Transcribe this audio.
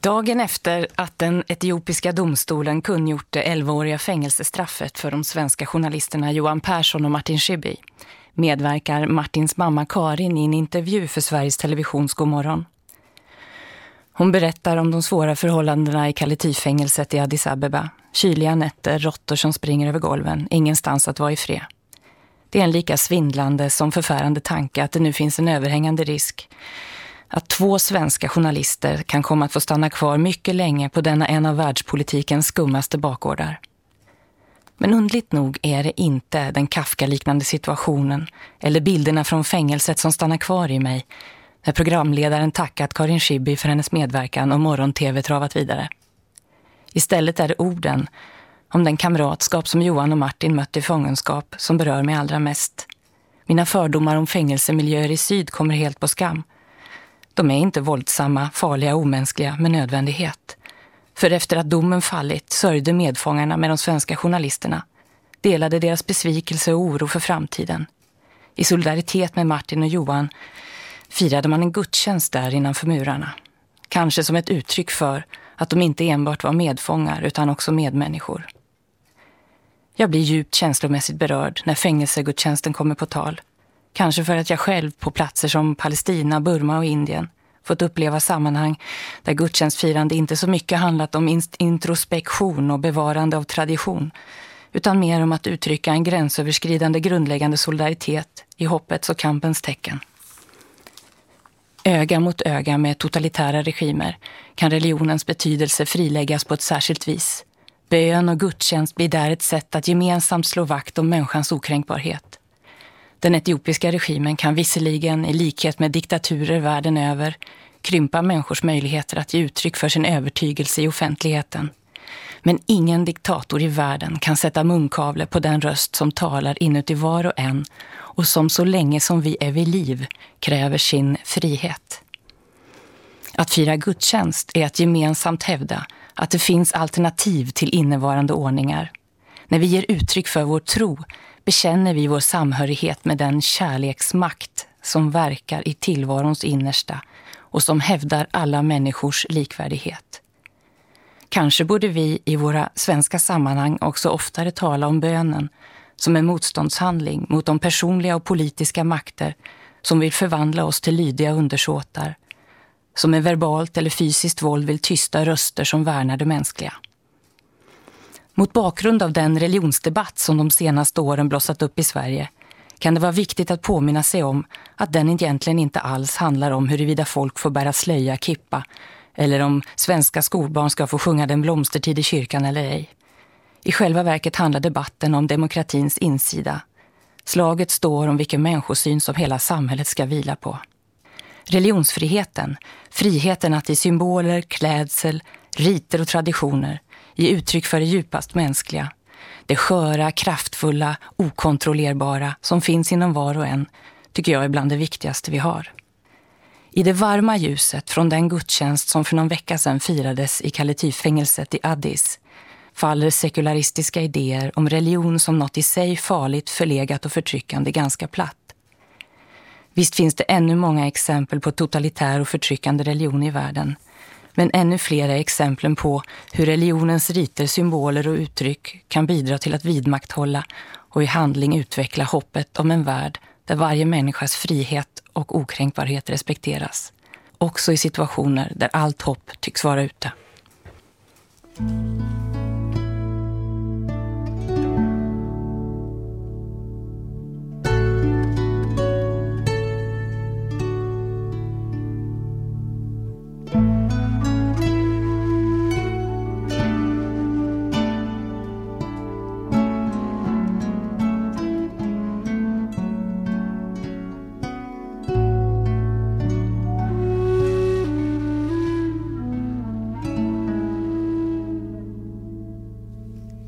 Dagen efter att den etiopiska domstolen kungjort det 11-åriga fängelsestraffet för de svenska journalisterna Johan Persson och Martin Schibbye medverkar Martins mamma Karin i en intervju för Sveriges Televisions Godmorgon. Hon berättar om de svåra förhållandena i Kality-fängelset i Addis Abeba. Kyliga nätter, råttor som springer över golven, ingenstans att vara i fred. Det är en lika svindlande som förfärande tanke att det nu finns en överhängande risk att 2 svenska journalister kan komma att få stanna kvar mycket länge på denna en av världspolitikens skummaste bakgårdar. Men undligt nog är det inte den Kafka-liknande situationen eller bilderna från fängelset som stannar kvar i mig när programledaren tackat Karin Schibbye för hennes medverkan och morgon-tv travat vidare. Istället är det orden om den kamratskap som Johan och Martin mött i fångenskap som berör mig allra mest. Mina fördomar om fängelsemiljöer i syd kommer helt på skam. De är inte våldsamma, farliga och omänskliga med nödvändighet. För efter att domen fallit sörjde medfångarna med de svenska journalisterna, delade deras besvikelse och oro för framtiden. I solidaritet med Martin och Johan firade man en gudstjänst där innanför murarna. Kanske som ett uttryck för att de inte enbart var medfångar utan också medmänniskor. Jag blir djupt känslomässigt berörd när fängelsegudstjänsten kommer på tal. Kanske för att jag själv på platser som Palestina, Burma och Indien fått uppleva sammanhang där gudstjänstfirande inte så mycket handlat om introspektion och bevarande av tradition, utan mer om att uttrycka en gränsöverskridande grundläggande solidaritet i hoppets och kampens tecken. Öga mot öga med totalitära regimer kan religionens betydelse friläggas på ett särskilt vis. Bön och gudstjänst blir där ett sätt att gemensamt slå vakt om människans okränkbarhet. Den etiopiska regimen kan visserligen, i likhet med diktaturer världen över, krympa människors möjligheter att ge uttryck för sin övertygelse i offentligheten. Men ingen diktator i världen kan sätta munkavle på den röst som talar inuti var och en och som så länge som vi är vid liv kräver sin frihet. Att fira gudstjänst är att gemensamt hävda att det finns alternativ till innevarande ordningar. När vi ger uttryck för vår tro bekänner vi vår samhörighet med den kärleksmakt som verkar i tillvarons innersta och som hävdar alla människors likvärdighet. Kanske borde vi i våra svenska sammanhang också oftare tala om bönen som en motståndshandling mot de personliga och politiska makter som vill förvandla oss till lydiga undersåtar, som med verbalt eller fysiskt våld vill tysta röster som värnar det mänskliga. Mot bakgrund av den religionsdebatt som de senaste åren blossat upp i Sverige kan det vara viktigt att påminna sig om att den egentligen inte alls handlar om huruvida folk får bära slöja, kippa eller om svenska skolbarn ska få sjunga den blomstertid i kyrkan eller ej. I själva verket handlar debatten om demokratins insida. Slaget står om vilken människosyn som hela samhället ska vila på. Religionsfriheten, friheten att i symboler, klädsel, riter och traditioner ge uttryck för det djupast mänskliga. Det sköra, kraftfulla, okontrollerbara som finns inom var och en tycker jag är bland det viktigaste vi har. I det varma ljuset från den gudstjänst som för någon vecka sedan firades i Kality-fängelset i Addis faller sekularistiska idéer om religion som något i sig farligt, förlegat och förtryckande ganska platt. Visst finns det ännu många exempel på totalitär och förtryckande religion i världen. Men ännu fler är exemplen på hur religionens riter, symboler och uttryck kan bidra till att vidmakthålla och i handling utveckla hoppet om en värld där varje människas frihet och okränkbarhet respekteras. Också i situationer där allt hopp tycks vara ute.